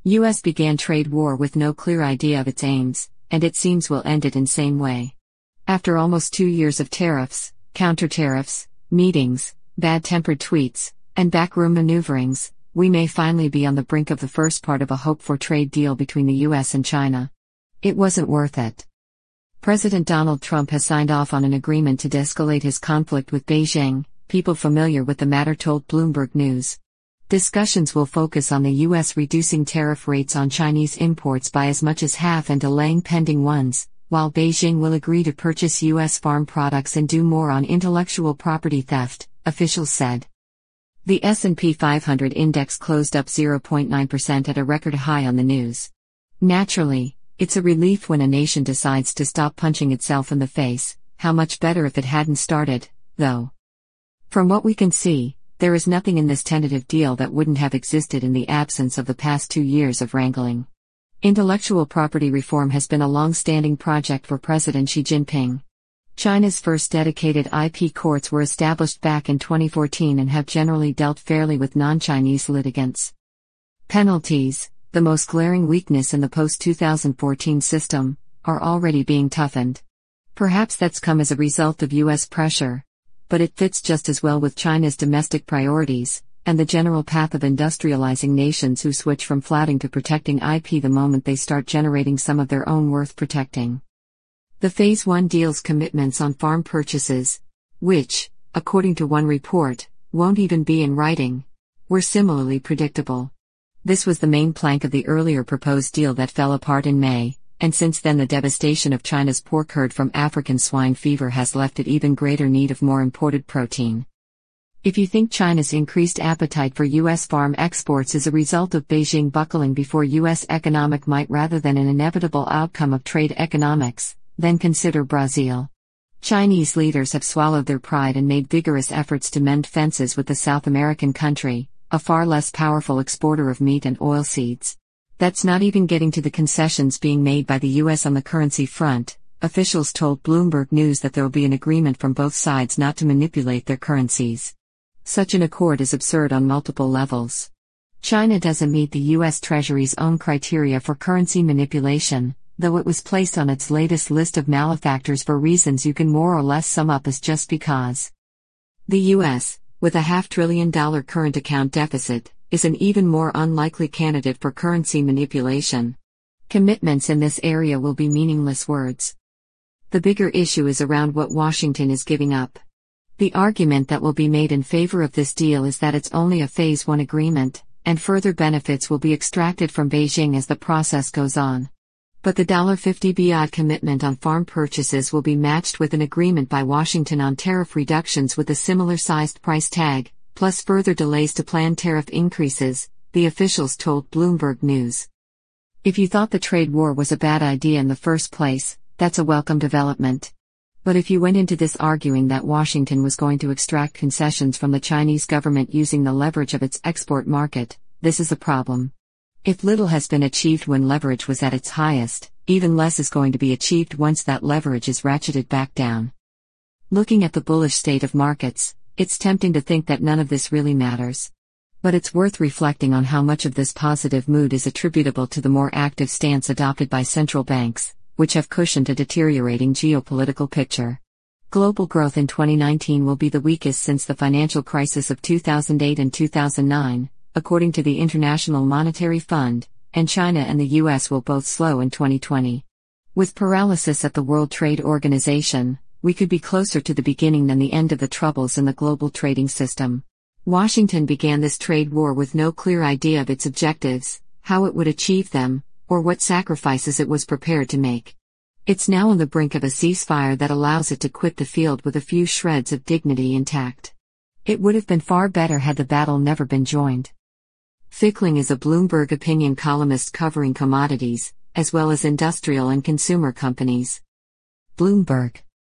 US began trade war with no clear idea of its aims, and it seems will end it in same way. After almost 2 years of tariffs, counter-tariffs, meetings, bad-tempered tweets, and backroom maneuverings, we may finally be on the brink of the first part of a hoped-for trade deal between the US and China. It wasn't worth it. President Donald Trump has signed off on an agreement to de-escalate his conflict with Beijing, people familiar with the matter told Bloomberg News. Discussions will focus on the US reducing tariff rates on Chinese imports by as much as half and delaying pending ones, while Beijing will agree to purchase US farm products and do more on intellectual property theft, officials said. The S&P 500 index closed up 0.9% at a record high on the news. Naturally, it's a relief when a nation decides to stop punching itself in the face. How much better if it hadn't started, though. From what we can see, there is nothing in this tentative deal that wouldn't have existed in the absence of the past 2 years of wrangling. Intellectual property reform has been a long-standing project for President Xi Jinping. China's first dedicated IP courts were established back in 2014 and have generally dealt fairly with non-Chinese litigants. Penalties, the most glaring weakness in the post-2014 system, are already being toughened. Perhaps that's come as a result of US pressure, but it fits just as well with China's domestic priorities, and the general path of industrializing nations who switch from flouting to protecting IP the moment they start generating some of their own worth protecting. The Phase 1 deal's commitments on farm purchases, which, according to one report, won't even be in writing, were similarly predictable. This was the main plank of the earlier proposed deal that fell apart in May, and since then the devastation of China's pork herd from African swine fever has left it even greater need of more imported protein. If you think China's increased appetite for US farm exports is a result of Beijing buckling before US economic might rather than an inevitable outcome of trade economics, then consider Brazil. Chinese leaders have swallowed their pride and made vigorous efforts to mend fences with the South American country, a far less powerful exporter of meat and oilseeds. That's not even getting to the concessions being made by the US on the currency front. Officials told Bloomberg News that there will be an agreement from both sides not to manipulate their currencies. Such an accord is absurd on multiple levels. China doesn't meet the US Treasury's own criteria for currency manipulation, though it was placed on its latest list of malefactors for reasons you can more or less sum up as just because. The US, with a $500 billion current account deficit, is an even more unlikely candidate for currency manipulation. Commitments in this area will be meaningless words. The bigger issue is around what Washington is giving up. The argument that will be made in favor of this deal is that it's only a Phase 1 agreement, and further benefits will be extracted from Beijing as the process goes on. But the $50 billion commitment on farm purchases will be matched with an agreement by Washington on tariff reductions with a similar-sized price tag, plus further delays to planned tariff increases, the officials told Bloomberg News. If you thought the trade war was a bad idea in the first place, that's a welcome development. But if you went into this arguing that Washington was going to extract concessions from the Chinese government using the leverage of its export market, this is a problem. If little has been achieved when leverage was at its highest, even less is going to be achieved once that leverage is ratcheted back down. Looking at the bullish state of markets, it's tempting to think that none of this really matters. But it's worth reflecting on how much of this positive mood is attributable to the more active stance adopted by central banks, which have cushioned a deteriorating geopolitical picture. Global growth in 2019 will be the weakest since the financial crisis of 2008 and 2009, according to the International Monetary Fund, and China and the US will both slow in 2020. With paralysis at the World Trade Organization, we could be closer to the beginning than the end of the troubles in the global trading system. Washington began this trade war with no clear idea of its objectives, how it would achieve them, or what sacrifices it was prepared to make. It's now on the brink of a ceasefire that allows it to quit the field with a few shreds of dignity intact. It would have been far better had the battle never been joined. Fickling is a Bloomberg opinion columnist covering commodities, as well as industrial and consumer companies. Bloomberg.